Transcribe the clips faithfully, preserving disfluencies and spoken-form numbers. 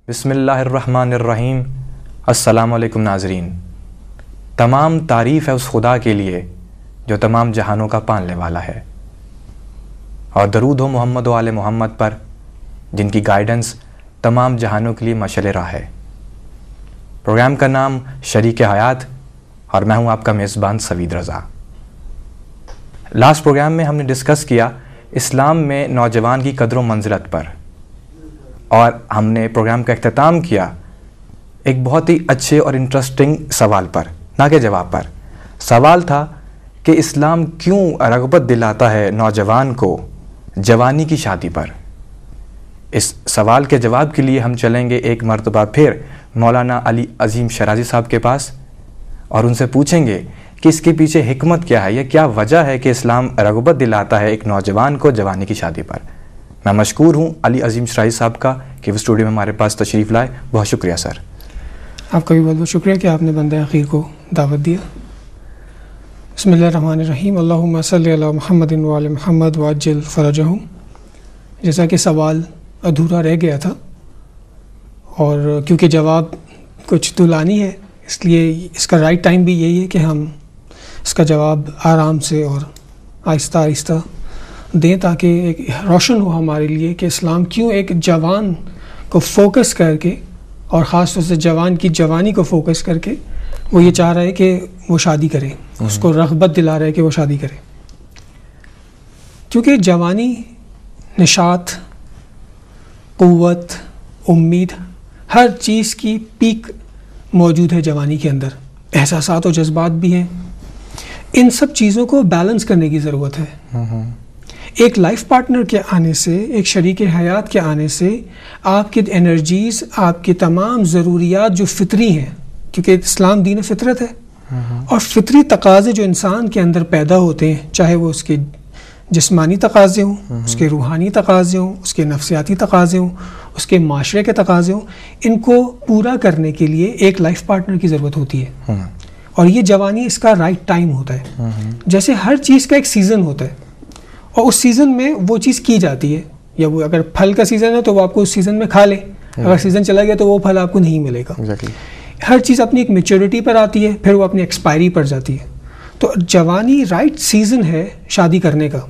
بسم اللہ الرحمن الرحیم۔ السلام علیکم ناظرین۔ تمام تعریف ہے اس خدا کے لیے جو تمام جہانوں کا پالنے والا ہے، اور درود ہو محمد و آل محمد پر جن کی گائیڈنس تمام جہانوں کے لیے مشعل راہ ہے۔ پروگرام کا نام شریک حیات اور میں ہوں آپ کا میزبان سوید رضا۔ لاسٹ پروگرام میں ہم نے ڈسکس کیا اسلام میں نوجوان کی قدر و منزلت پر، اور ہم نے پروگرام کا اختتام کیا ایک بہت ہی اچھے اور انٹرسٹنگ سوال پر، نہ کہ جواب پر۔ سوال تھا کہ اسلام کیوں رغبت دلاتا ہے نوجوان کو جوانی کی شادی پر۔ اس سوال کے جواب کے لیے ہم چلیں گے ایک مرتبہ پھر مولانا علی عظیم شرازی صاحب کے پاس، اور ان سے پوچھیں گے کہ اس کے پیچھے حکمت کیا ہے، یا کیا وجہ ہے کہ اسلام رغبت دلاتا ہے ایک نوجوان کو جوانی کی شادی پر۔ میں مشکور ہوں علی عظیم شرازی صاحب کا کہ وہ اسٹوڈیو میں ہمارے پاس تشریف لائے۔ بہت شکریہ سر۔ آپ کا بھی بہت بہت شکریہ کہ آپ نے بندہ اخیر کو دعوت دیا۔ بسم اللہ الرحمن الرحیم۔ اللہم صلی علی محمد و آل محمد وعجل فرجہم۔ جیسا کہ سوال ادھورا رہ گیا تھا، اور کیونکہ جواب کچھ طولانی ہے، اس لیے اس کا رائٹ ٹائم بھی یہی ہے کہ ہم اس کا جواب آرام سے اور آہستہ آہستہ دیں، تاکہ ایک روشن ہو ہمارے لیے کہ اسلام کیوں ایک جوان کو فوکس کر کے، اور خاص طور سے جوان کی جوانی کو فوکس کر کے وہ یہ چاہ رہا ہے کہ وہ شادی کرے، اس کو رغبت دلا رہا ہے کہ وہ شادی کرے۔ کیونکہ جوانی نشاط، قوت، امید، ہر چیز کی پیک موجود ہے جوانی کے اندر، احساسات و جذبات بھی ہیں۔ ان سب چیزوں کو بیلنس کرنے کی ضرورت ہے۔ ایک لائف پارٹنر کے آنے سے، ایک شریک حیات کے آنے سے آپ کی انرجیز، آپ کی تمام ضروریات جو فطری ہیں، کیونکہ اسلام دین فطرت ہے، اور فطری تقاضے جو انسان کے اندر پیدا ہوتے ہیں، چاہے وہ اس کے جسمانی تقاضے ہوں، اس کے روحانی تقاضے ہوں، اس کے نفسیاتی تقاضے ہوں، اس کے معاشرے کے تقاضے ہوں، ان کو پورا کرنے کے لیے ایک لائف پارٹنر کی ضرورت ہوتی ہے، اور یہ جوانی اس کا رائٹ ٹائم ہوتا ہے۔ جیسے ہر چیز کا ایک سیزن ہوتا ہے، اور اس سیزن میں وہ چیز کی جاتی ہے، یا وہ اگر پھل کا سیزن ہے تو وہ آپ کو اس سیزن میں کھا لے، اگر سیزن چلا گیا تو وہ پھل آپ کو نہیں ملے گا۔ ہر چیز اپنی ایک میچورٹی پر آتی ہے، پھر وہ اپنی ایکسپائری پر جاتی ہے۔ تو جوانی رائٹ سیزن ہے شادی کرنے کا۔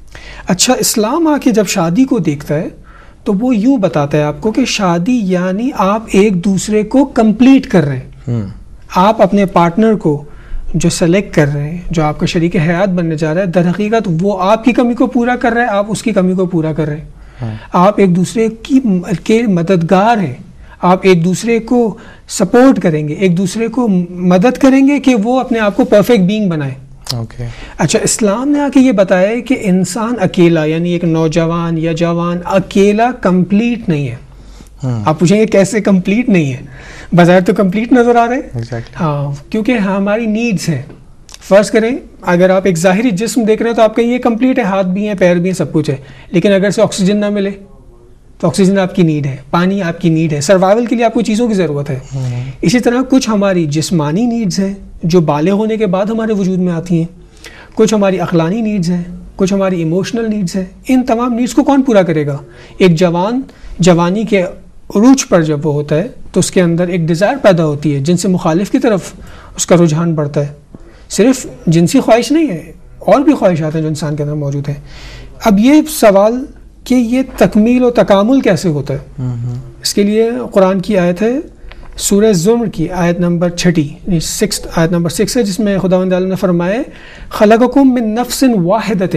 اچھا، اسلام آ کے جب شادی کو دیکھتا ہے تو وہ یوں بتاتا ہے آپ کو کہ شادی یعنی آپ ایک دوسرے کو کمپلیٹ کر رہے ہیں۔ آپ اپنے پارٹنر کو جو سلیکٹ کر رہے ہیں، جو آپ کا شریک حیات بننے جا رہا ہے، در حقیقت وہ آپ کی کمی کو پورا کر رہا ہے، آپ اس کی کمی کو پورا کر رہے ہیں۔ آپ ایک دوسرے کی کے مددگار ہیں، آپ ایک دوسرے کو سپورٹ کریں گے، ایک دوسرے کو مدد کریں گے کہ وہ اپنے آپ کو پرفیکٹ بینگ بنائے۔ اوکے اچھا، اسلام نے آ کے یہ بتایا ہے کہ انسان اکیلا، یعنی ایک نوجوان یا جوان اکیلا کمپلیٹ نہیں ہے۔ آپ پوچھیں گے کیسے کمپلیٹ نہیں ہے؟ بظاہر تو کمپلیٹ نظر آ رہے ہیں، ہاں، کیونکہ ہماری نیڈز ہیں۔ فرض کریں اگر آپ ایک ظاہری جسم دیکھ رہے ہیں تو آپ کہیں یہ کمپلیٹ ہے، ہاتھ بھی ہیں، پیر بھی ہیں، سب کچھ ہے، لیکن اگر سے آکسیجن نہ ملے تو آکسیجن آپ کی نیڈ ہے، پانی آپ کی نیڈ ہے، سروائیول کے لیے آپ کو چیزوں کی ضرورت ہے۔ اسی طرح کچھ ہماری جسمانی نیڈز ہیں جو بالغ ہونے کے بعد ہمارے وجود میں آتی ہیں، کچھ ہماری عقلانی نیڈز ہیں، کچھ ہماری ایموشنل نیڈز ہیں۔ ان تمام نیڈز کو کون پورا کرے گا؟ ایک جوان جوانی کے عروج پر جب وہ ہوتا ہے تو اس کے اندر ایک ڈیزائر پیدا ہوتی ہے، جن سے مخالف کی طرف اس کا رجحان بڑھتا ہے۔ صرف جنسی خواہش نہیں ہے، اور بھی خواہشات ہیں جو انسان کے اندر موجود ہیں۔ اب یہ سوال کہ یہ تکمیل و تکامل کیسے ہوتا ہے، اس کے لیے قرآن کی آیت ہے سورہ زمر کی آیت نمبر چھٹی، سکس آیت نمبر سکس ہے، جس میں خداوند تعالیٰ نے فرمایا خلقکم من نفس واحدۃ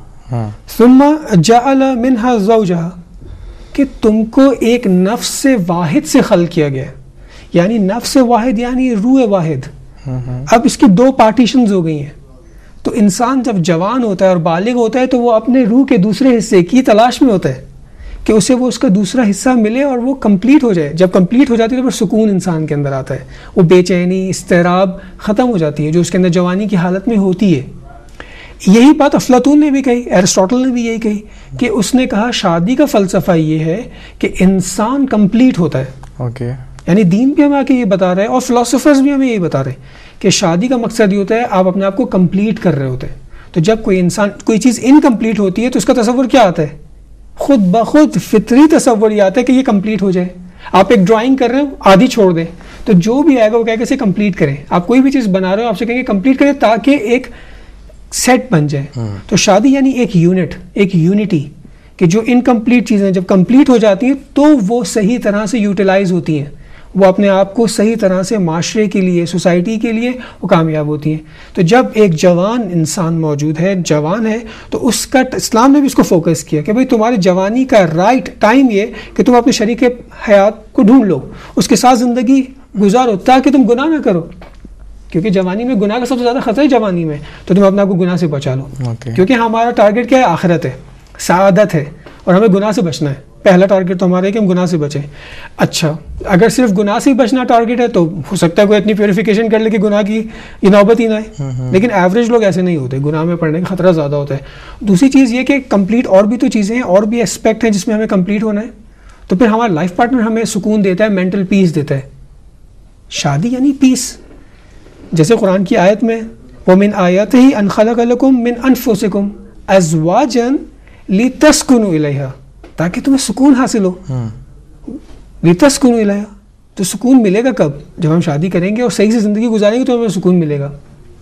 ثم جعل منها زوجہا، کہ تم کو ایک نفس سے واحد سے خلق کیا گیا ہے، یعنی نفس واحد یعنی روح واحد۔ اب اس کی دو پارٹیشنز ہو گئی ہیں، تو انسان جب جوان ہوتا ہے اور بالغ ہوتا ہے تو وہ اپنے روح کے دوسرے حصے کی تلاش میں ہوتا ہے کہ اسے وہ اس کا دوسرا حصہ ملے اور وہ کمپلیٹ ہو جائے۔ جب کمپلیٹ ہو جاتی ہے تو پھر سکون انسان کے اندر آتا ہے، وہ بے چینی، اضطراب ختم ہو جاتی ہے جو اس کے اندر جوانی کی حالت میں ہوتی ہے۔ یہی بات افلاطون نے بھی کہی، ایرسٹوٹل نے بھی یہی کہی، کہ اس نے کہا شادی کا فلسفہ یہ ہے کہ انسان کمپلیٹ ہوتا ہے۔ اوکے، یعنی دین بھی ہمیں آ کے یہ بتا رہے ہیں، اور فلاسفرز بھی ہمیں یہی بتا رہے ہیں کہ شادی کا مقصد یہ ہوتا ہے آپ اپنے آپ کو کمپلیٹ کر رہے ہوتے ہیں۔ تو جب کوئی انسان کوئی چیز انکمپلیٹ ہوتی ہے تو اس کا تصور کیا آتا ہے؟ خود بخود فطری تصور یہ آتا ہے کہ یہ کمپلیٹ ہو جائے۔ آپ ایک ڈرائنگ کر رہے ہو, آدھی چھوڑ دیں, تو جو بھی آئے گا وہ کہے گا اسے کمپلیٹ کریں. آپ کوئی بھی چیز بنا رہے ہو, آپ سے کہیں گے کمپلیٹ کریں تاکہ ایک سیٹ بن جائے. تو شادی یعنی ایک یونٹ, ایک یونٹی, کہ جو انکمپلیٹ چیزیں جب کمپلیٹ ہو جاتی ہیں تو وہ صحیح طرح سے یوٹیلائز ہوتی ہیں, وہ اپنے آپ کو صحیح طرح سے معاشرے کے لیے, سوسائٹی کے لیے وہ کامیاب ہوتی ہیں. تو جب ایک جوان انسان موجود ہے, جوان ہے, تو اس کا اسلام نے بھی اس کو فوکس کیا کہ بھئی تمہاری جوانی کا رائٹ ٹائم یہ کہ تم اپنے شریک حیات کو ڈھونڈ لو, اس کے ساتھ زندگی گزارو تاکہ تم گناہ نہ کرو, کیونکہ جوانی میں گناہ کا سب سے زیادہ خطرہ ہے جوانی میں, تو تم اپنے آپ کو گناہ سے بچا لو. okay. کیونکہ ہمارا ٹارگیٹ کیا ہے؟ آخرت ہے, سعادت ہے, اور ہمیں گناہ سے بچنا ہے. پہلا ٹارگیٹ تو ہمارا ہے کہ ہم گناہ سے بچیں. اچھا, اگر صرف گناہ سے ہی بچنا ٹارگیٹ ہے تو ہو سکتا ہے کوئی اتنی پیوریفیکیشن کر لے کہ گناہ کی یہ نوبت ہی نہ آئے, لیکن ایوریج لوگ ایسے نہیں ہوتے, گناہ میں پڑنے کا خطرہ زیادہ ہوتا ہے. دوسری چیز یہ کہ کمپلیٹ اور بھی تو چیزیں ہیں, اور بھی اسپیکٹ ہیں جس میں ہمیں کمپلیٹ ہونا ہے. تو پھر ہمارا لائف پارٹنر ہمیں سکون دیتا ہے, مینٹل پیس دیتا ہے. شادی یعنی پیس. جیسے قرآن کی آیت میں وَمِنْ آیَاتِهِ أَنْ خَلَقَ لَكُم مِّنْ أَنفُسِكُمْ أَزْوَاجًا لِتَسْكُنُوا إِلَيْهَا, تاکہ تمہیں سکون حاصل ہو. لِتَسْكُنُوا إِلَيْهَا, تو سکون ملے گا کب؟ جب ہم شادی کریں گے اور صحیح سے زندگی گزاریں گے تو ہمیں سکون ملے گا.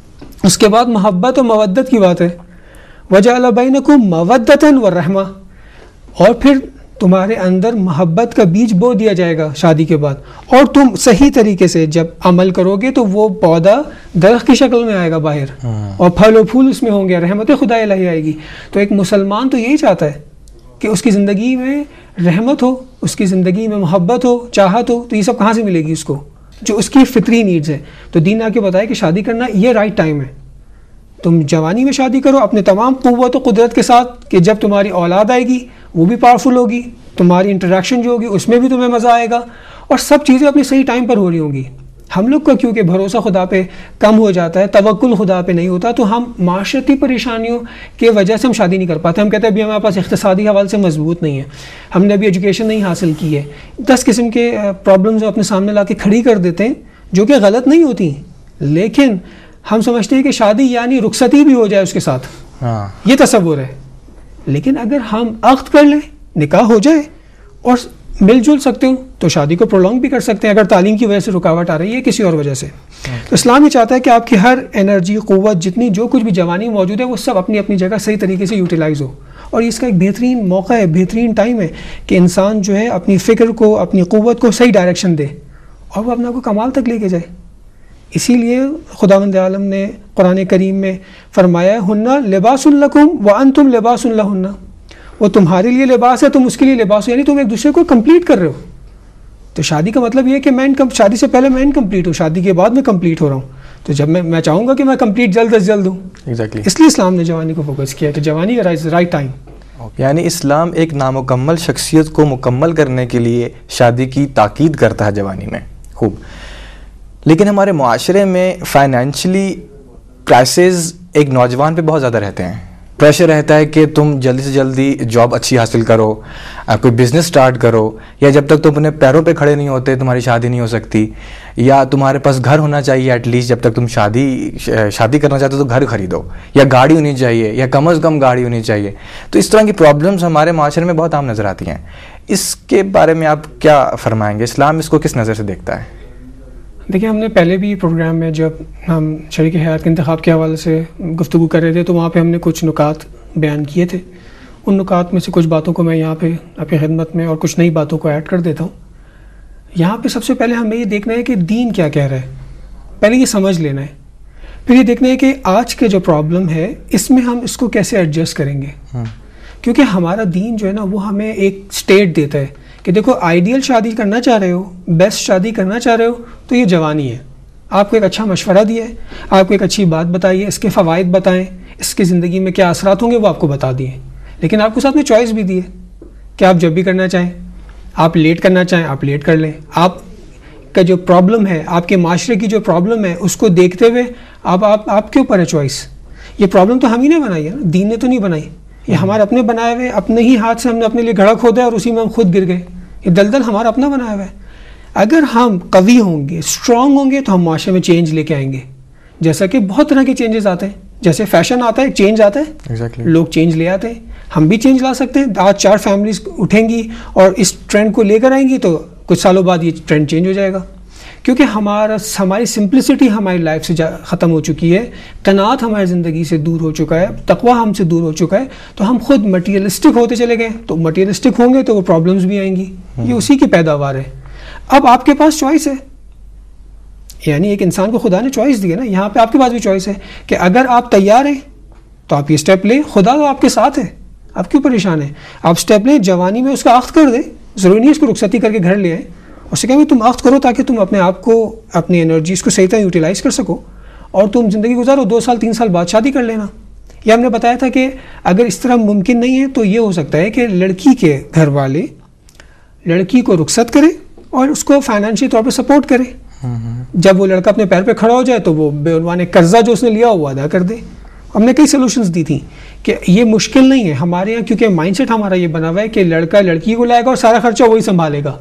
اس کے بعد محبت اور مودت کی بات ہے, وَجَعَلَ بَيْنَكُم مَّوَدَّةً وَرَحْمَةً, اور پھر تمہارے اندر محبت کا بیج بو دیا جائے گا شادی کے بعد, اور تم صحیح طریقے سے جب عمل کرو گے تو وہ پودا درخت کی شکل میں آئے گا باہر, اور پھل و پھول اس میں ہوں گے, رحمت خدا الہی آئے گی. تو ایک مسلمان تو یہی چاہتا ہے کہ اس کی زندگی میں رحمت ہو, اس کی زندگی میں محبت ہو, چاہت ہو. تو یہ سب کہاں سے ملے گی اس کو؟ جو اس کی فطری نیڈز ہے. تو دین آ کے بتایا کہ شادی کرنا یہ رائٹ ٹائم ہے. تم جوانی میں شادی کرو اپنے تمام قوت و قدرت کے ساتھ, کہ جب تمہاری اولاد آئے گی وہ بھی پاورفل ہوگی, تمہاری انٹریکشن جو ہوگی اس میں بھی تمہیں مزہ آئے گا, اور سب چیزیں اپنے صحیح ٹائم پر ہو رہی ہوں گی. ہم لوگ کا کیونکہ بھروسہ خدا پہ کم ہو جاتا ہے, توکل خدا پہ نہیں ہوتا, تو ہم معاشرتی پریشانیوں کی وجہ سے ہم شادی نہیں کر پاتے. ہم کہتے ہیں ابھی ہمارے پاس اقتصادی حوالے سے مضبوط نہیں ہے, ہم نے ابھی ایجوکیشن نہیں حاصل کی ہے. دس قسم کے پرابلمز اپنے سامنے لا کے کھڑی کر دیتے ہیں جو کہ غلط نہیں ہوتی, لیکن ہم سمجھتے ہیں کہ شادی یعنی رخصتی بھی ہو جائے اس کے ساتھ, یہ تصور ہے. لیکن اگر ہم عقد کر لیں, نکاح ہو جائے اور مل جل سکتے ہوں تو شادی کو پرولونگ بھی کر سکتے ہیں, اگر تعلیم کی وجہ سے رکاوٹ آ رہی ہے کسی اور وجہ سے. تو اسلام یہ چاہتا ہے کہ آپ کی ہر انرجی, قوت, جتنی جو کچھ بھی جوانی میں موجود ہے وہ سب اپنی اپنی جگہ صحیح طریقے سے یوٹیلائز ہو. اور اس کا ایک بہترین موقع ہے, بہترین ٹائم ہے کہ انسان جو ہے اپنی فکر کو, اپنی قوت کو صحیح ڈائریکشن دے اور وہ اپنا کو کمال تک لے کے جائے. اسی لیے خداوند عالم نے قرآن کریم میں فرمایا ہن لباس لکم وانتم لباس لہن, وہ تمہارے لیے لباس ہے, تم اس کے لیے لباس ہو, یعنی تم ایک دوسرے کو کمپلیٹ کر رہے ہو. تو شادی کا مطلب یہ ہے کہ میں شادی سے پہلے میں انکمپلیٹ ہوں, شادی کے بعد میں کمپلیٹ ہو رہا ہوں. تو جب میں میں چاہوں گا کہ میں کمپلیٹ جلد از جلد ہوں. exactly. اس لیے اسلام نے جوانی کو فوکس کیا کہ جوانی کا رائٹ ٹائم. یعنی اسلام ایک نامکمل شخصیت کو مکمل کرنے کے لیے شادی کی تاکید کرتا ہے جوانی میں. خوب. لیکن ہمارے معاشرے میں فائنینشلی پرائسز ایک نوجوان پہ بہت زیادہ رہتے ہیں. پریشر رہتا ہے کہ تم جلدی سے جلدی جاب اچھی حاصل کرو, کوئی بزنس سٹارٹ کرو, یا جب تک تم اپنے پیروں پہ کھڑے نہیں ہوتے تمہاری شادی نہیں ہو سکتی, یا تمہارے پاس گھر ہونا چاہیے ایٹ لیسٹ, جب تک تم شادی شادی کرنا چاہتے ہو تو گھر خریدو, یا گاڑی ہونی چاہیے, یا کم از کم گاڑی ہونی چاہیے. تو اس طرح کی پرابلمس ہمارے معاشرے میں بہت عام نظر آتی ہیں. اس کے بارے میں آپ کیا فرمائیں گے؟ اسلام اس کو کس نظر سے دیکھتا ہے؟ دیکھیں, ہم نے پہلے بھی پروگرام میں جب ہم شریک حیات کے انتخاب کے حوالے سے گفتگو کر رہے تھے تو وہاں پہ ہم نے کچھ نکات بیان کیے تھے. ان نکات میں سے کچھ باتوں کو میں یہاں پہ آپ کی خدمت میں اور کچھ نئی باتوں کو ایڈ کر دیتا ہوں. یہاں پہ سب سے پہلے ہمیں یہ دیکھنا ہے کہ دین کیا کہہ رہا ہے, پہلے یہ سمجھ لینا ہے. پھر یہ دیکھنا ہے کہ آج کے جو پرابلم ہے اس میں ہم اس کو کیسے ایڈجسٹ کریں گے, کیونکہ ہمارا دین جو ہے نا وہ ہمیں ایک اسٹیٹ دیتا ہے کہ دیکھو آئیڈیل شادی کرنا چاہ رہے ہو, بیسٹ شادی کرنا چاہ رہے ہو تو یہ جوانی ہے. آپ کو ایک اچھا مشورہ دیا ہے, آپ کو ایک اچھی بات بتائی ہے, اس کے فوائد بتائیں, اس کی زندگی میں کیا اثرات ہوں گے وہ آپ کو بتا دیے, لیکن آپ کو ساتھ میں چوائس بھی دی ہے کہ آپ جب بھی کرنا چاہیں, آپ لیٹ کرنا چاہیں آپ لیٹ کر لیں. آپ کا جو پرابلم ہے, آپ کے معاشرے کی جو پرابلم ہے اس کو دیکھتے ہوئے آپ آپ آپ کے اوپر ہے چوائس. یہ پرابلم تو ہم ہی نے بنائی ہے نا, دین نے تو نہیں بنائی. یہ ہمارے اپنے بنائے ہوئے, اپنے ہی ہاتھ سے ہم نے اپنے لیے گھڑا کھودا ہے اور اسی میں ہم خود گر گئے. یہ دلدل ہمارا اپنا بنایا ہوا ہے. اگر ہم قوی ہوں گے, اسٹرانگ ہوں گے تو ہم معاشرے میں چینج لے کے آئیں گے. جیسا کہ بہت طرح کے چینجز آتے ہیں, جیسے فیشن آتا ہے, چینج آتا ہے, exactly. لوگ چینج لے آتے ہیں, ہم بھی چینج لا سکتے ہیں. آج چار فیملیز اٹھیں گی اور اس ٹرینڈ کو لے کر آئیں گی تو کچھ سالوں بعد یہ ٹرینڈ چینج ہو جائے گا، کیونکہ ہمارا ہماری سمپلسٹی ہماری لائف سے ختم ہو چکی ہے، قناعت ہماری زندگی سے دور ہو چکا ہے، تقوی ہم سے دور ہو چکا ہے، تو ہم خود مٹیریلسٹک ہوتے چلے گئے. تو مٹیریلسٹک ہوں گے تو وہ پرابلمس بھی آئیں گی، یہ اسی کی پیداوار ہے. اب آپ کے پاس چوائس ہے، یعنی ایک انسان کو خدا نے چوائس دی ہے نا، یہاں پہ آپ کے پاس بھی چوائس ہے کہ اگر آپ تیار ہیں تو آپ یہ اسٹیپ لیں. خدا تو آپ کے ساتھ ہے، آپ کیوں پریشان ہیں؟ آپ اسٹیپ لیں، جوانی میں اس کا عقد کر دیں، ضروری نہیں اس کو رخصتی کر کے گھر لے آئیں. اس سے کہیں تم عقد کرو تاکہ تم اپنے آپ کو اپنی انرجیز کو صحیح طرح یوٹیلائز کر سکو اور تم زندگی گزارو. دو سال تین سال بعد شادی کر لینا. یہ ہم نے بتایا تھا کہ اگر اس طرح ممکن نہیں ہے تو یہ ہو سکتا ہے کہ لڑکی کے گھر والے لڑکی کو رخصت کریں اور اس کو فائنینشلی طور پہ سپورٹ کریں. جب وہ لڑکا اپنے پیر پہ کھڑا ہو جائے تو وہ بے عنوان قرضہ جو اس نے لیا وہ ادا کر دے. ہم نے کئی سولوشنز دی تھیں کہ یہ مشکل نہیں ہے ہمارے یہاں، کیونکہ مائنڈ سیٹ ہمارا یہ بنا ہوا ہے کہ لڑکا لڑکی کو لائے گا اور سارا خرچہ وہی سنبھالے گا.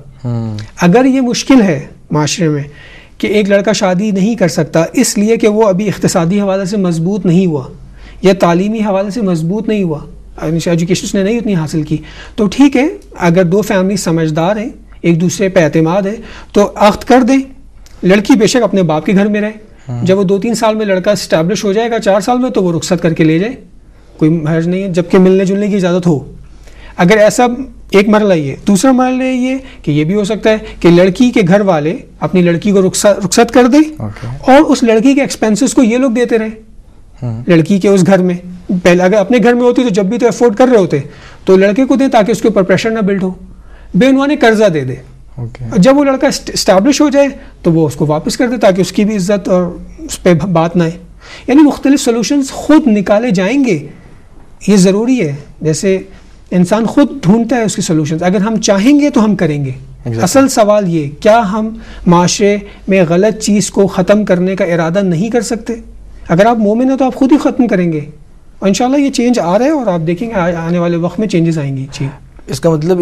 اگر یہ مشکل ہے معاشرے میں کہ ایک لڑکا شادی نہیں کر سکتا اس لیے کہ وہ ابھی اقتصادی حوالے سے مضبوط نہیں ہوا یا تعلیمی حوالے سے مضبوط نہیں ہوا، ایجوکیشن اس نے نہیں اتنی حاصل کی، تو ٹھیک ہے، اگر دو فیملی سمجھدار ہیں، ایک دوسرے پہ اعتماد ہے، تو عقد کر دیں. لڑکی بے شک اپنے باپ کے گھر میں رہے، جب وہ دو تین سال میں لڑکا اسٹیبلش ہو جائے گا، چار سال میں، تو وہ رخصت کر کے لے جائے، کوئی حرج نہیں ہے، جبکہ ملنے جلنے کی اجازت ہو. اگر ایسا ایک مرحلہ یہ. دوسرا مرحلہ یہ کہ یہ بھی ہو سکتا ہے کہ لڑکی کے گھر والے اپنی لڑکی کو رخصت کر دیں اور اس لڑکی کے ایکسپینسز کو یہ لوگ دیتے رہے لڑکی کے اس گھر میں. پہلے اگر اپنے گھر میں ہوتی تو جب بھی تو افورڈ کر رہے ہوتے تو لڑکے کو دیں تاکہ اس کے اوپر پریشر نہ بلڈ ہو. بے عنوان قرضہ دے دے، جب وہ لڑکا اسٹیبلش ہو جائے تو وہ اس کو واپس کر دے تاکہ اس کی بھی عزت اور اس پہ بات نہ آئے. یعنی مختلف سولوشنز خود نکالے جائیں گے، یہ ضروری ہے. جیسے انسان خود ڈھونڈتا ہے اس کی سولوشنز، اگر ہم چاہیں گے تو ہم کریں گے. exactly. اصل سوال یہ کیا ہم معاشرے میں غلط چیز کو ختم کرنے کا ارادہ نہیں کر سکتے؟ اگر آپ مومن ہیں تو آپ خود ہی ختم کریں گے اور انشاءاللہ یہ چینج آ رہا ہے اور آپ دیکھیں گے آنے والے وقت میں چینجز آئیں گی. جی، اس کا مطلب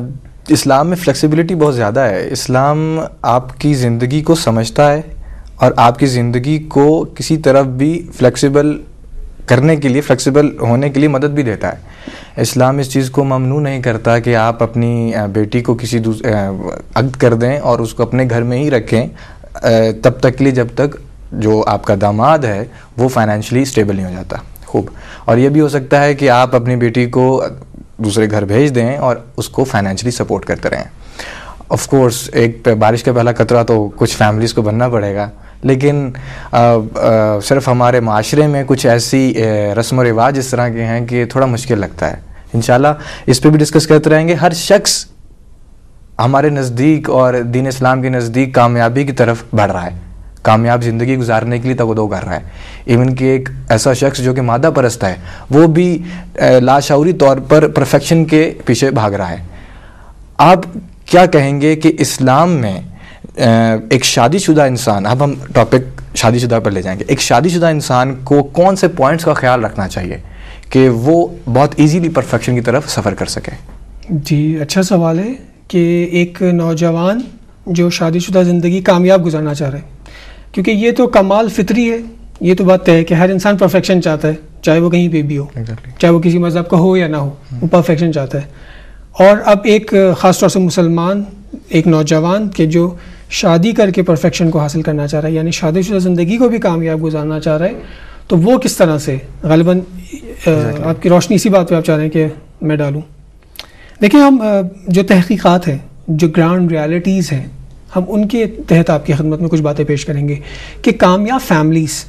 اسلام میں فلیکسیبلٹی بہت زیادہ ہے. اسلام آپ کی زندگی کو سمجھتا ہے اور آپ کی زندگی کو کسی طرف بھی فلیکسیبل کرنے کے لیے، فلیکسیبل ہونے کے لیے مدد بھی دیتا ہے. اسلام اس چیز کو ممنوع نہیں کرتا کہ آپ اپنی بیٹی کو کسی عقد کر دیں اور اس کو اپنے گھر میں ہی رکھیں تب تک کے لیے جب تک جو آپ کا داماد ہے وہ فائنینشلی اسٹیبل نہیں ہو جاتا. خوب. اور یہ بھی ہو سکتا ہے کہ آپ اپنی بیٹی کو دوسرے گھر بھیج دیں اور اس کو فائنینشلی سپورٹ کرتے رہیں. آف کورس ایک بارش کا پہلا قطرہ تو کچھ فیملیز کو بننا پڑے گا، لیکن آ, آ, صرف ہمارے معاشرے میں کچھ ایسی رسم و رواج اس طرح کے ہیں کہ تھوڑا مشکل لگتا ہے. انشاءاللہ اس پہ بھی ڈسکس کرتے رہیں گے. ہر شخص ہمارے نزدیک اور دین اسلام کے نزدیک کامیابی کی طرف بڑھ رہا ہے، کامیاب زندگی گزارنے کے لیے تگودو کر رہا ہے. ایون کہ ایک ایسا شخص جو کہ مادہ پرست ہے وہ بھی لاشعوری طور پر پرفیکشن کے پیچھے بھاگ رہا ہے. آپ کیا کہیں گے کہ اسلام میں ایک شادی شدہ انسان، اب ہم ٹاپک شادی شدہ پر لے جائیں گے، ایک شادی شدہ انسان کو کون سے پوائنٹس کا خیال رکھنا چاہیے کہ وہ بہت ایزیلی پرفیکشن کی طرف سفر کر سکے؟ جی، اچھا سوال ہے کہ ایک نوجوان جو شادی شدہ زندگی کامیاب گزارنا چاہ رہے ہیں، کیونکہ یہ تو کمال فطری ہے، یہ تو بات طے ہے کہ ہر انسان پرفیکشن چاہتا ہے، چاہے وہ کہیں پہ بھی ہو، چاہے وہ کسی مذہب کا ہو یا نہ ہو، وہ پرفیکشن چاہتا ہے. اور اب ایک خاص طور سے مسلمان ایک نوجوان کہ جو شادی کر کے پرفیکشن کو حاصل کرنا چاہ رہا ہے، یعنی شادی شدہ زندگی کو بھی کامیاب گزارنا چاہ رہا ہے، تو وہ کس طرح سے غالباً آپ کی روشنی اسی بات پہ آپ چاہ رہے ہیں کہ میں ڈالوں. دیکھیں، ہم جو تحقیقات ہیں، جو گراؤنڈ ریالٹیز ہیں، ہم ان کے تحت آپ کی خدمت میں کچھ باتیں پیش کریں گے کہ کامیاب فیملیز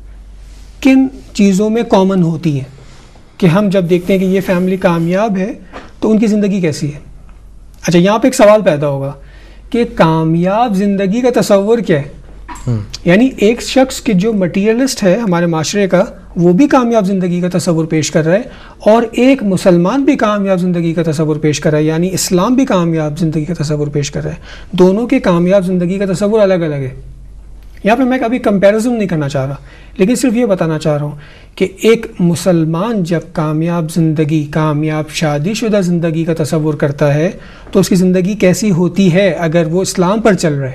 کن چیزوں میں کامن ہوتی ہیں، کہ ہم جب دیکھتے ہیں کہ یہ فیملی کامیاب ہے تو ان کی زندگی کیسی ہے. اچھا، یہاں پہ ایک سوال پیدا ہوگا کہ کامیاب زندگی کا تصور کیا ہے؟ یعنی ایک شخص کہ جو مٹیریلسٹ ہے ہمارے معاشرے کا، وہ بھی کامیاب زندگی کا تصور پیش کر رہا ہے، اور ایک مسلمان بھی کامیاب زندگی کا تصور پیش کر رہا ہے، یعنی اسلام بھی کامیاب زندگی کا تصور پیش کر رہا ہے. دونوں کے کامیاب زندگی کا تصور الگ الگ ہے. یہاں پہ میں کبھی کمپیریزن نہیں کرنا چاہ رہا، لیکن صرف یہ بتانا چاہ رہا ہوں کہ ایک مسلمان جب کامیاب زندگی، کامیاب شادی شدہ زندگی کا تصور کرتا ہے تو اس کی زندگی کیسی ہوتی ہے اگر وہ اسلام پر چل رہا ہے.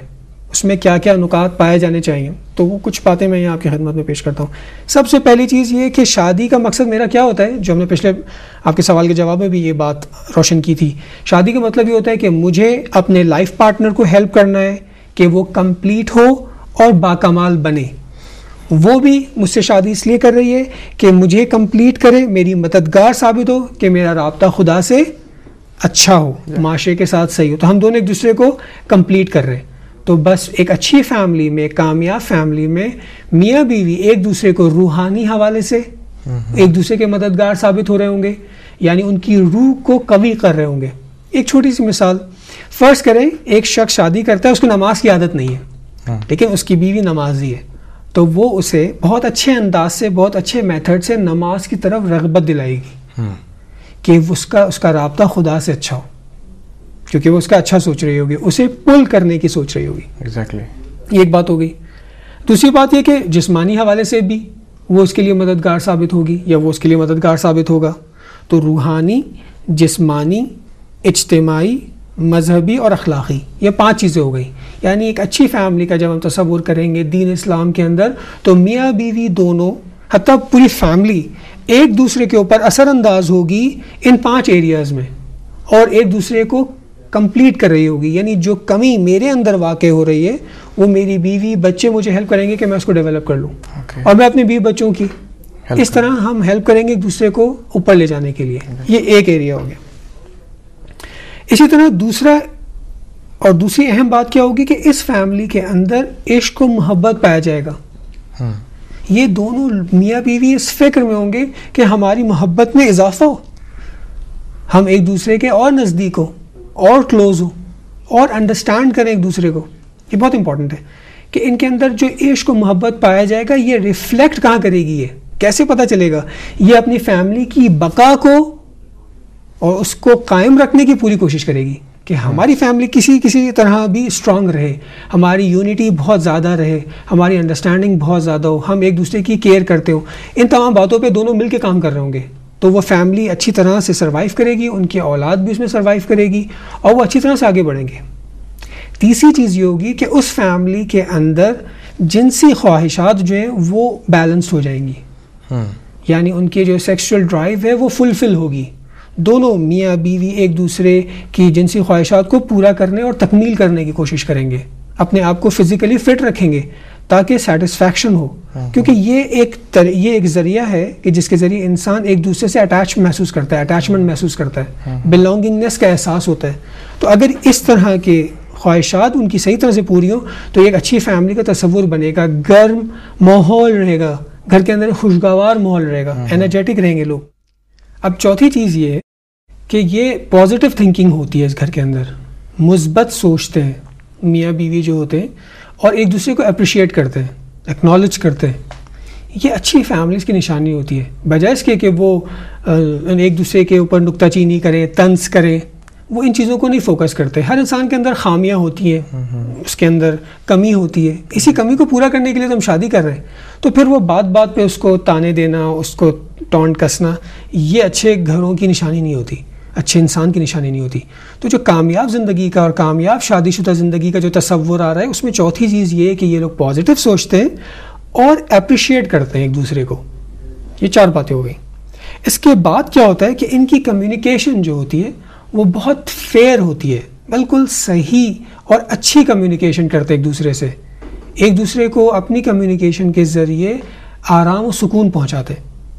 اس میں کیا کیا نکات پائے جانے چاہیے، تو وہ کچھ باتیں میں یہاں آپ کی خدمت میں پیش کرتا ہوں. سب سے پہلی چیز یہ کہ شادی کا مقصد میرا کیا ہوتا ہے، جو ہم نے پچھلے آپ کے سوال کے جواب میں بھی یہ بات روشن کی تھی. شادی کا مطلب یہ ہوتا ہے کہ مجھے اپنے لائف پارٹنر کو ہیلپ کرنا ہے کہ وہ کمپلیٹ ہو اور باکمال بنے. وہ بھی مجھ سے شادی اس لیے کر رہی ہے کہ مجھے کمپلیٹ کرے، میری مددگار ثابت ہو، کہ میرا رابطہ خدا سے اچھا ہو، معاشرے کے ساتھ صحیح ہو. تو ہم دونوں ایک دوسرے کو کمپلیٹ کر رہے ہیں. تو بس ایک اچھی فیملی میں، کامیاب فیملی میں میاں بیوی ایک دوسرے کو روحانی حوالے سے ایک دوسرے کے مددگار ثابت ہو رہے ہوں گے، یعنی ان کی روح کو قوی کر رہے ہوں گے. ایک چھوٹی سی مثال فرض کریں، ایک شخص شادی کرتا ہے، اس کو نماز کی عادت نہیں ہے، لیکن اس کی بیوی نمازی ہے، تو وہ اسے بہت اچھے انداز سے، بہت اچھے میتھڈ سے نماز کی طرف رغبت دلائے گی کہ اس کا اس کا رابطہ خدا سے اچھا ہو، کیونکہ وہ اس کا اچھا سوچ رہی ہوگی، اسے پل کرنے کی سوچ رہی ہوگی. ایگزیکٹلی. یہ ایک بات ہو گئی. دوسری بات یہ کہ جسمانی حوالے سے بھی وہ اس کے لیے مددگار ثابت ہوگی یا وہ اس کے لیے مددگار ثابت ہوگا. تو روحانی، جسمانی، اجتماعی، مذہبی اور اخلاقی، یہ پانچ چیزیں ہو گئی. یعنی ایک اچھی فیملی کا جب ہم تصور کریں گے دین اسلام کے اندر، تو میاں بیوی دونوں، حتیٰ پوری فیملی ایک دوسرے کے اوپر اثر انداز ہوگی ان پانچ ایریاز میں، اور ایک دوسرے کو کمپلیٹ کر رہی ہوگی. یعنی جو کمی میرے اندر واقع ہو رہی ہے وہ میری بیوی بچے مجھے ہیلپ کریں گے کہ میں اس کو ڈیولپ کر لوں، okay. اور میں اپنے بیوی بچوں کی help اس طرح ہم ہیلپ کریں گے ایک دوسرے کو اوپر لے جانے کے لیے. okay. یہ ایک ایریا ہو گیا. اسی طرح دوسرا اور دوسری اہم بات کیا ہوگی کہ اس فیملی کے اندر عشق و محبت پایا جائے گا. hmm. یہ دونوں میاں بیوی اس فکر میں ہوں گے کہ ہماری محبت میں اضافہ ہو، ہم ایک دوسرے کے اور نزدیک ہو، اور کلوز ہو، اور انڈرسٹینڈ کریں ایک دوسرے کو. یہ بہت امپورٹنٹ ہے کہ ان کے اندر جو عشق و محبت پایا جائے گا، یہ ریفلیکٹ کہاں کرے گی، یہ کیسے پتہ چلے گا؟ یہ اپنی فیملی کی بقا کو اور اس کو قائم رکھنے کی پوری کوشش کرے گی کہ ہماری فیملی کسی کسی طرح بھی اسٹرانگ رہے، ہماری یونٹی بہت زیادہ رہے، ہماری انڈرسٹینڈنگ بہت زیادہ ہو، ہم ایک دوسرے کی کیئر کرتے ہوں. ان تمام باتوں پہ دونوں مل کے کام کر رہے ہوں گے تو وہ فیملی اچھی طرح سے سروائیو کرے گی، ان کی اولاد بھی اس میں سروائیو کرے گی، اور وہ اچھی طرح سے آگے بڑھیں گے. تیسری چیز یہ ہوگی کہ اس فیملی کے اندر جنسی خواہشات جو ہیں وہ بیلنس ہو جائیں گی. hmm. یعنی ان کی جو سیکسول ڈرائیو ہے وہ فلفل ہوگی. دونوں میاں بیوی ایک دوسرے کی جنسی خواہشات کو پورا کرنے اور تکمیل کرنے کی کوشش کریں گے، اپنے آپ کو فزیکلی فٹ رکھیں گے تاکہ سیٹسفیکشن ہو. کیونکہ یہ ایک تر... یہ ایک ذریعہ ہے کہ جس کے ذریعے انسان ایک دوسرے سے اٹیچ محسوس کرتا ہے، اٹیچمنٹ محسوس کرتا ہے، بلونگنگنیس کا احساس ہوتا ہے. تو اگر اس طرح کے خواہشات ان کی صحیح طرح سے پوری ہوں تو ایک اچھی فیملی کا تصور بنے گا، گرم ماحول رہے گا، گھر کے اندر خوشگوار ماحول رہے گا، انرجیٹک رہیں گے لوگ. اب چوتھی چیز یہ ہے کہ یہ پازیٹیو تھنکنگ ہوتی ہے اس گھر کے اندر، مثبت سوچتے ہیں میاں بیوی جو ہوتے ہیں، اور ایک دوسرے کو اپریشیٹ کرتے ہیں، ایکنالج کرتے ہیں. یہ اچھی فیملیز کی نشانی ہوتی ہے، بجائے اس کے کہ وہ ایک دوسرے کے اوپر نکتہ چینی کریں، طنز کریں. وہ ان چیزوں کو نہیں فوکس کرتے. ہر انسان کے اندر خامیاں ہوتی ہیں، اس کے اندر کمی ہوتی ہے، اسی کمی کو پورا کرنے کے لیے تو ہم شادی کر رہے ہیں. تو پھر وہ بات بات پہ اس کو تانے دینا، اس کو ٹونٹ کسنا، یہ اچھے گھروں کی نشانی نہیں ہوتی، اچھے انسان کی نشانی نہیں ہوتی. تو جو کامیاب زندگی کا اور کامیاب شادی شدہ زندگی کا جو تصور آ رہا ہے، اس میں چوتھی چیز یہ ہے کہ یہ لوگ پازیٹیو سوچتے ہیں اور اپریشیٹ کرتے ہیں ایک دوسرے کو. یہ چار باتیں ہو گئی. اس کے بعد کیا ہوتا ہے کہ ان کی کمیونیکیشن جو ہوتی ہے وہ بہت فیئر ہوتی ہے، بالکل صحیح اور اچھی کمیونیکیشن کرتے ایک دوسرے سے، ایک دوسرے کو اپنی کمیونیکیشن کے ذریعے آرام و سکون پہنچاتے.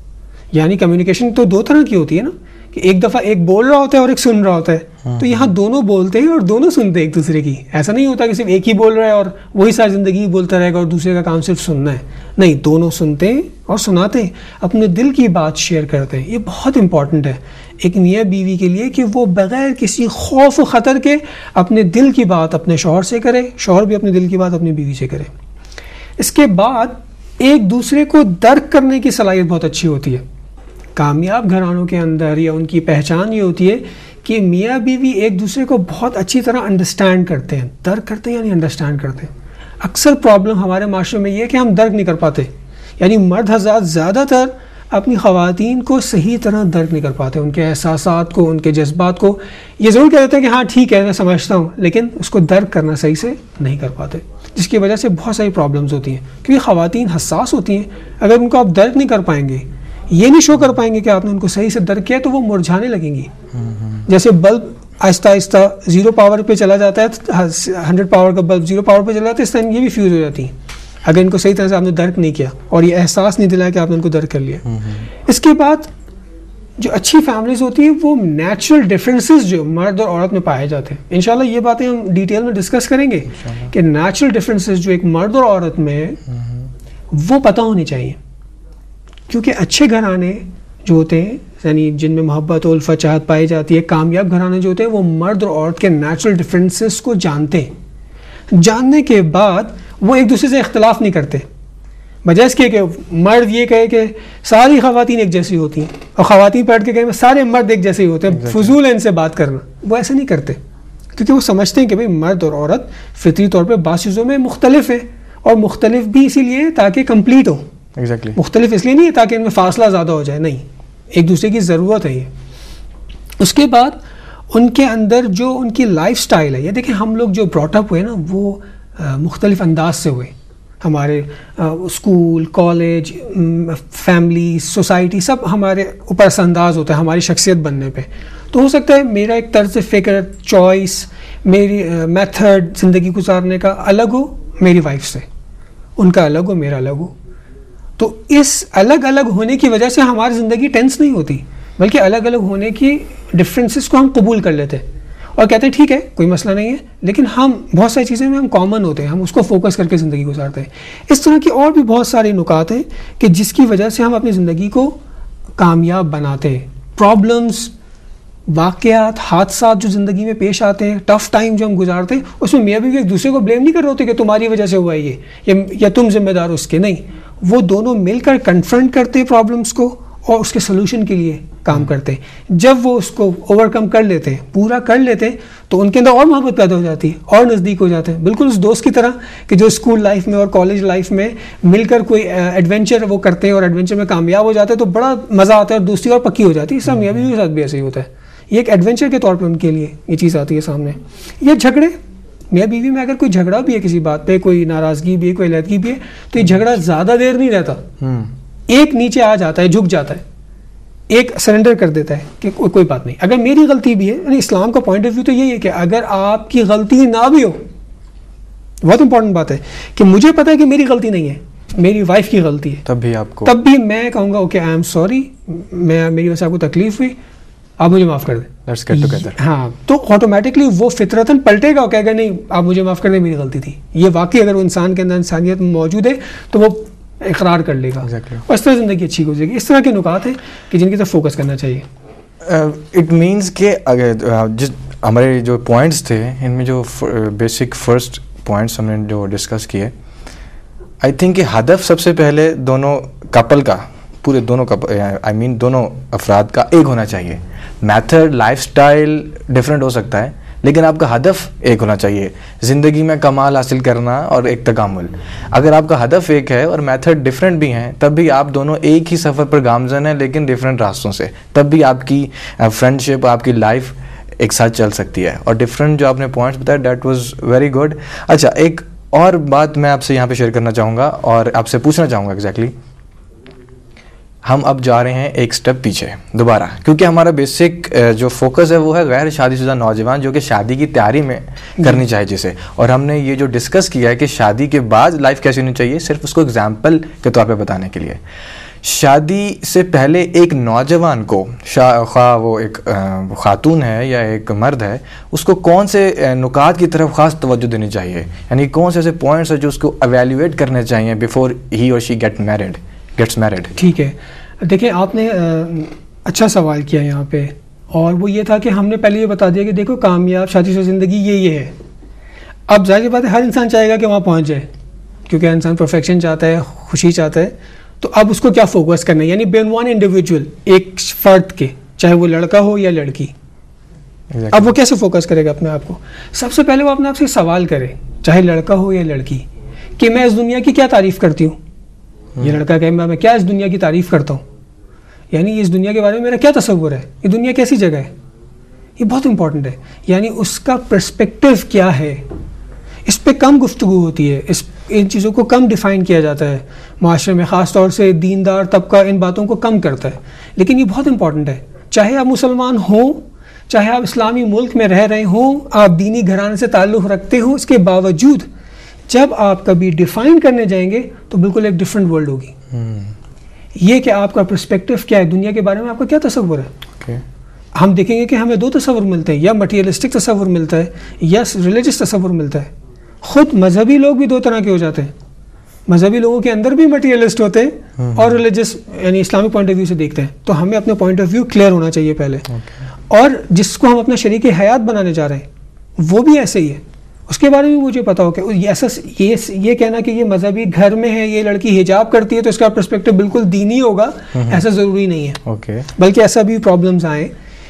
یعنی کمیونیکیشن تو دو طرح کی ہوتی ہے نا، کہ ایک دفعہ ایک بول رہا ہوتا ہے اور ایک سن رہا ہوتا ہے. تو یہاں دونوں بولتے ہیں اور دونوں سنتے ہیں ایک دوسرے کی. ایسا نہیں ہوتا کہ صرف ایک ہی بول رہا ہے اور وہی ساری زندگی بولتا رہے گا اور دوسرے کا کام صرف سننا ہے. نہیں، دونوں سنتے ہیں اور سناتے ہیں، اپنے دل کی بات شیئر کرتے ہیں. یہ بہت امپورٹنٹ ہے ایک میاں بیوی کے لیے کہ وہ بغیر کسی خوف و خطر کے اپنے دل کی بات اپنے شوہر سے کرے، شوہر بھی اپنے دل کی بات اپنی بیوی سے کرے. اس کے بعد ایک دوسرے کو درک کرنے کی صلاحیت بہت اچھی ہوتی ہے. کامیاب گھرانوں کے اندر یا ان کی پہچان یہ ہوتی ہے کہ میاں بیوی ایک دوسرے کو بہت اچھی طرح انڈرسٹینڈ کرتے ہیں. درک کرتے ہیں یعنی انڈرسٹینڈ کرتے ہیں. اکثر پرابلم ہمارے معاشرے میں یہ ہے کہ ہم درک نہیں کر پاتے. یعنی مرد حضرات زیادہ تر اپنی خواتین کو صحیح طرح درک نہیں کر پاتے، ان کے احساسات کو، ان کے جذبات کو. یہ ضرور کہہ دیتے ہیں کہ ہاں ٹھیک ہے میں سمجھتا ہوں، لیکن اس کو درک کرنا صحیح سے نہیں کر پاتے، جس کی وجہ سے بہت ساری پرابلمز ہوتی ہیں. کیونکہ خواتین حساس ہوتی ہیں، اگر ان کو آپ درک نہیں کر پائیں گے، یہ نہیں شو کر پائیں گے کہ آپ نے ان کو صحیح سے درک کیا، تو وہ مرجھانے لگیں گی. جیسے بلب آہستہ آہستہ زیرو پاور پہ چلا جاتا ہے، ہنڈریڈ پاور کا بلب زیرو پاور پہ چلا جاتا ہے، اس طرح یہ بھی فیوز ہو جاتی ہیں اگر ان کو صحیح طرح سے آپ نے درک نہیں کیا اور یہ احساس نہیں دلایا کہ آپ نے ان کو درک کر لیا. اس کے بعد جو اچھی فیملیز ہوتی ہیں وہ نیچرل ڈفرینسز جو مرد اور عورت میں پائے جاتے ہیں، انشاءاللہ یہ باتیں ہم ڈیٹیل میں ڈسکس کریں گے کہ نیچرل ڈفرینسز جو ایک مرد اور عورت میں وہ پتہ ہونی چاہیے. کیونکہ اچھے گھرانے جو ہوتے ہیں، یعنی جن میں محبت و الفت چاہت پائی جاتی ہے، کامیاب گھرانے جو ہوتے ہیں وہ مرد اور عورت کے نیچرل ڈفرینسز کو جانتے ہیں. جاننے کے بعد وہ ایک دوسرے سے اختلاف نہیں کرتے، بجائے اس کے کہ مرد یہ کہے کہ ساری خواتین ایک جیسی ہوتی ہیں اور خواتین بیٹھ کے کہیں سارے مرد ایک جیسے ہی ہوتے ہیں، فضول ہے ان سے بات کرنا. وہ ایسے نہیں کرتے، کیونکہ وہ سمجھتے ہیں کہ بھئی مرد اور عورت فطری طور پہ بعض چیزوں میں مختلف ہے، اور مختلف بھی اسی لیے تاکہ کمپلیٹ ہو. exactly. مختلف اس لیے نہیں ہے تاکہ ان میں فاصلہ زیادہ ہو جائے، نہیں، ایک دوسرے کی ضرورت ہے یہ. اس کے بعد ان کے اندر جو ان کی لائف سٹائل ہے، یہ دیکھیں ہم لوگ جو براٹ اپ ہوئے نا وہ مختلف انداز سے ہوئے. ہمارے اسکول، کالج، فیملی، سوسائٹی سب ہمارے اوپر اثر انداز ہوتا ہے ہماری شخصیت بننے پہ. تو ہو سکتا ہے میرا ایک طرز فکر، چوائس، میری میتھڈ زندگی گزارنے کا الگ ہو میری وائف سے، ان کا الگ ہو، میرا الگ ہو. تو اس الگ الگ ہونے کی وجہ سے ہماری زندگی ٹینس نہیں ہوتی، بلکہ الگ الگ ہونے کی ڈفرینسز کو ہم قبول کر لیتے ہیں اور کہتے ہیں ٹھیک ہے کوئی مسئلہ نہیں ہے، لیکن ہم بہت ساری چیزیں میں ہم کامن ہوتے ہیں، ہم اس کو فوکس کر کے زندگی گزارتے ہیں. اس طرح کی اور بھی بہت سارے نکات ہیں کہ جس کی وجہ سے ہم اپنی زندگی کو کامیاب بناتے ہیں. پرابلمس، واقعات، حادثات جو زندگی میں پیش آتے ہیں، ٹف ٹائم جو ہم گزارتے ہیں، اس میں میاں بیوی ایک دوسرے کو بلیم نہیں کر رہے ہوتے کہ تمہاری وجہ سے ہوا یہ یا تم ذمہ دار اس کے، نہیں، وہ دونوں مل کر کنفرنٹ کرتے ہیں پرابلمس کو اور اس کے سلوشن کے لیے کام کرتے ہیں. جب وہ اس کو اوور کم کر لیتے ہیں، پورا کر لیتے ہیں، تو ان کے اندر اور محبت پیدا ہو جاتی ہے اور نزدیک ہو جاتے ہیں، بالکل اس دوست کی طرح کہ جو اسکول لائف میں اور کالج لائف میں مل کر کوئی ایڈونچر وہ کرتے ہیں اور ایڈونچر میں کامیاب ہو جاتے ہیں تو بڑا مزہ آتا ہے اور دوستی اور پکی ہو جاتی ہے. سب میاں بیوی کے ساتھ بھی ایسے ہی ہوتا ہے، یہ ایک ایڈونچر کے طور پہ ان کے لیے یہ چیز آتی ہے سامنے. یہ جھگڑے میاں بیوی میں اگر کوئی جھگڑا بھی ہے کسی بات پہ، کوئی ناراضگی بھی ہے، کوئی علیحدگی بھی ہے، تو یہ جھگڑا زیادہ دیر نہیں رہتا، ایک نیچے آ جاتا ہے، جھک جاتا ہے، ایک سرنڈر کر دیتا ہے کہ کوئی بات نہیں. اگر میری غلطی بھی ہے، یعنی اسلام کا پوائنٹ آف ویو تو یہی ہے کہ اگر آپ کی غلطی نہ بھی ہو، بہت امپورٹنٹ بات ہے کہ مجھے پتا ہے کہ میری غلطی نہیں ہے، میری وائف کی غلطی ہے، تب بھی آپ کو تب بھی میں کہوں گا اوکے آئی ایم سوری، میں میری وجہ سے آپ کو تکلیف ہوئی، آپ مجھے معاف کر دیں. Let's get together. ہاں، تو آٹومیٹکلی وہ فطرتاً پلٹے گا اور کہے گا نہیں آپ مجھے معاف کر دیں، میری غلطی تھی. یہ واقعی اگر وہ انسان کے اندر انسانیت موجود ہے تو وہ اقرار کر لے گا exactly. اور اس طرح زندگی اچھی گزرے گی. اس طرح کے نکات ہیں کہ جن کی طرف فوکس کرنا چاہیے. اٹ مینس کہ اگر جس ہمارے جو پوائنٹس تھے ان میں جو بیسک فرسٹ پوائنٹس ہم نے جو ڈسکس کیے، آئی تھنک کہ ہدف سب سے پہلے دونوں کپل کا، پورے دونوں کپل آئی مین دونوں افراد کا ایک ہونا چاہیے. میتھڈ، لائف اسٹائل ڈفرینٹ ہو سکتا ہے لیکن آپ کا ہدف ایک ہونا چاہیے، زندگی میں کمال حاصل کرنا اور ایک تکامل. اگر آپ کا ہدف ایک ہے اور میتھڈ ڈفرینٹ بھی ہیں تب بھی آپ دونوں ایک ہی سفر پر گامزن ہیں لیکن ڈفرینٹ راستوں سے، تب بھی آپ کی فرینڈ شپ، آپ کی لائف ایک ساتھ چل سکتی ہے. اور ڈفرینٹ جو آپ نے پوائنٹس بتایا دیٹ واز ویری گڈ. اچھا، ایک اور بات میں آپ سے یہاں پہ شیئر کرنا چاہوں گا اور آپ سے پوچھنا چاہوں گا ایگزیکٹلی ہم اب جا رہے ہیں ایک سٹیپ پیچھے دوبارہ، کیونکہ ہمارا بیسک جو فوکس ہے وہ ہے غیر شادی شدہ نوجوان جو کہ شادی کی تیاری میں کرنی چاہیے جسے، اور ہم نے یہ جو ڈسکس کیا ہے کہ شادی کے بعد لائف کیسی ہونی چاہیے صرف اس کو اگزامپل کے طور پہ بتانے کے لیے. شادی سے پہلے ایک نوجوان کو، خواہ وہ ایک خاتون ہے یا ایک مرد ہے، اس کو کون سے نکات کی طرف خاص توجہ دینی چاہیے، یعنی کون سے ایسے پوائنٹس ہیں جو اس کو ایویلیویٹ کرنے چاہیے بیفور ہی اور she get married gets married. ٹھیک ہے، دیکھیں آپ نے اچھا سوال کیا یہاں پہ، اور وہ یہ تھا کہ ہم نے پہلے یہ بتا دیا کہ دیکھو کامیاب شادی شدہ زندگی یہ یہ ہے. اب ظاہر بات ہے ہر انسان چاہے گا کہ وہاں پہنچ جائے، کیونکہ انسان پرفیکشن چاہتا ہے، خوشی چاہتا ہے. تو اب اس کو کیا فوکس کرنا ہے، یعنی بین ون انڈیویجول، ایک فرد کے، چاہے وہ لڑکا ہو یا لڑکی. اب وہ کیسے فوکس کرے گا اپنے آپ کو؟ سب سے پہلے وہ اپنے آپ سے سوال کرے، چاہے لڑکا ہو یا لڑکی، کہ میں اس دنیا کی کیا تعریف کرتی ہوں. یہ لڑکا کہے میں کیا اس دنیا کی تعریف کرتا ہوں، یعنی اس دنیا کے بارے میں میرا کیا تصور ہے, یہ دنیا کیسی جگہ ہے, یہ بہت امپورٹنٹ ہے. یعنی اس کا پرسپیکٹو کیا ہے, اس پہ کم گفتگو ہوتی ہے, اس ان چیزوں کو کم ڈیفائن کیا جاتا ہے معاشرے میں, خاص طور سے دیندار طبقہ ان باتوں کو کم کرتا ہے. لیکن یہ بہت امپورٹنٹ ہے, چاہے آپ مسلمان ہوں, چاہے آپ اسلامی ملک میں رہ رہے ہوں, آپ دینی گھرانے سے تعلق رکھتے ہوں, اس کے باوجود جب آپ کبھی ڈیفائن کرنے جائیں گے تو بالکل ایک ڈفرینٹ ورلڈ ہوگی. یہ کہ آپ کا پرسپیکٹو کیا ہے, دنیا کے بارے میں آپ کا کیا تصور ہے. okay. ہم دیکھیں گے کہ ہمیں دو تصور ملتے ہیں, یا مٹیریلسٹک تصور ملتا ہے یا ریلیجس تصور ملتا ہے. خود مذہبی لوگ بھی دو طرح کے ہو جاتے ہیں, مذہبی لوگوں کے اندر بھی مٹیریلسٹ ہوتے ہیں اور ریلیجس یعنی اسلامک پوائنٹ آف ویو سے دیکھتے ہیں. تو ہمیں اپنے پوائنٹ آف ویو کلیئر ہونا چاہیے پہلے. okay. اور جس کو ہم اپنا شریک حیات بنانے جا رہے ہیں وہ بھی ایسے ہی ہے, اس کے بارے میں مجھے پتا ہو کہ ایسا یہ یہ کہنا کہ یہ مذہبی گھر میں ہے, یہ لڑکی حجاب کرتی ہے تو اس کا پرسپیکٹو بالکل دینی ہوگا, ایسا ضروری نہیں ہے. okay. بلکہ ایسا بھی پرابلمز آئے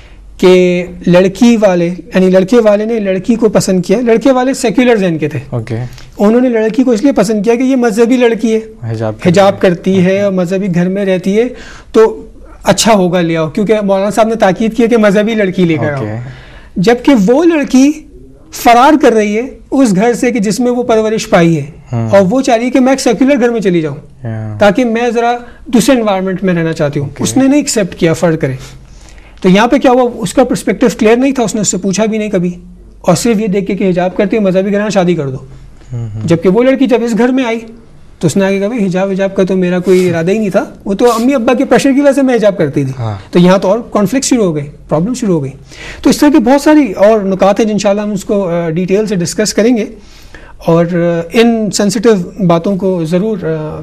کہ لڑکی والے یعنی لڑکے والے نے لڑکی کو پسند کیا, لڑکے والے سیکولر ذہن کے تھے. okay. انہوں نے لڑکی کو اس لیے پسند کیا کہ یہ مذہبی لڑکی ہے, حجاب کرتی ہے اور مذہبی گھر میں رہتی ہے تو اچھا ہوگا لے آؤ, کیونکہ مولانا صاحب نے تاکید کی کہ مذہبی لڑکی لے کر آؤ. جبکہ وہ لڑکی فرار کر رہی ہے اس گھر سے کہ جس میں وہ پرورش پائی ہے, اور وہ چاہ رہی ہے کہ میں ایک سیکولر گھر میں چلی جاؤں تاکہ میں ذرا دوسرے انوائرمنٹ میں رہنا چاہتی ہوں. اس نے نہیں ایکسیپٹ کیا فرض کرے. تو یہاں پہ کیا ہوا, اس کا پرسپیکٹو کلیئر نہیں تھا, اس نے اس سے پوچھا بھی نہیں کبھی, اور صرف یہ دیکھ کے کہ حجاب کرتی ہے مذہبی گھر میں شادی کر دو. جبکہ وہ لڑکی جب اس گھر میں آئی تو اس نے آگے کہا بھائی حجاب حجاب کا تو میرا کوئی ارادہ ہی نہیں تھا, وہ تو امی ابا کے پریشر کی وجہ سے میں حجاب کرتی تھی. تو یہاں تو اور کانفلکٹ شروع ہو گئی, پرابلم شروع ہو گئی. تو اس طرح کی بہت ساری اور نکات ہیں جن شاء اللہ ہم اس کو ڈیٹیل سے ڈسکس کریں گے, اور ان سینسٹیو باتوں کو ضرور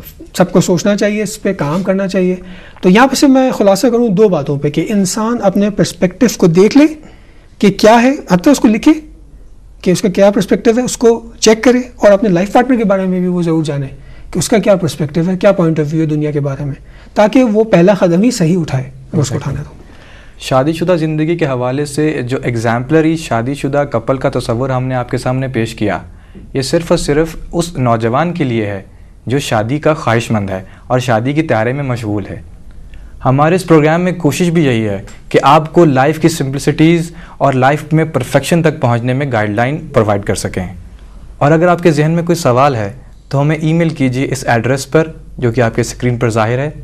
سب کو سوچنا چاہیے, اس پہ کام کرنا چاہیے. تو یہاں پہ سے میں خلاصہ کروں دو باتوں پہ کہ انسان اپنے پرسپیکٹو کو دیکھ لے کہ کیا ہے, حتیٰ اس کو لکھے کہ اس کا کیا پرسپیکٹو ہے, اس کو چیک کرے, اور اپنے لائف پارٹنر کے بارے میں بھی وہ ضرور جانے کہ اس کا کیا پرسپیکٹو ہے, کیا پوائنٹ آف ویو ہے دنیا کے بارے میں, تاکہ وہ پہلا قدم ہی صحیح اٹھائے اور اس کو اٹھانا دو. شادی شدہ زندگی کے حوالے سے جو ایگزامپلری شادی شدہ کپل کا تصور ہم نے آپ کے سامنے پیش کیا, یہ صرف اور صرف اس نوجوان کے لیے ہے جو شادی کا خواہش مند ہے اور شادی کی تیاری میں مشغول ہے. ہمارے اس پروگرام میں کوشش بھی یہی ہے کہ آپ کو لائف کی سمپلسٹیز اور لائف میں پرفیکشن تک پہنچنے میں گائیڈ لائن پرووائڈ کر سکیں. اور اگر آپ کے ذہن میں کوئی سوال ہے تو ہمیں ای میل کیجیے اس ایڈریس پر جو کہ آپ کے اسکرین پر ظاہر ہے.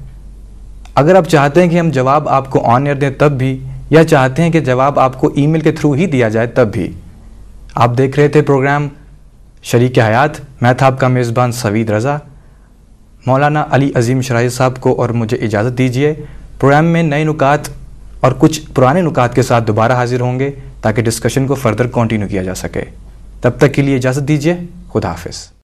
اگر آپ چاہتے ہیں کہ ہم جواب آپ کو آن ایئر دیں تب بھی, یا چاہتے ہیں کہ جواب آپ کو ای میل کے تھرو ہی دیا جائے تب بھی. آپ دیکھ رہے تھے پروگرام شریک حیات, میں تھا آپ کا میزبان سوید رضا. مولانا علی عظیم شرائع صاحب کو اور مجھے اجازت دیجیے. پروگرام میں نئے نکات اور کچھ پرانے نکات کے ساتھ دوبارہ حاضر ہوں گے تاکہ ڈسکشن کو فردر کنٹینیو کیا جا سکے. تب تک کے لیے اجازت دیجیے. خدا حافظ.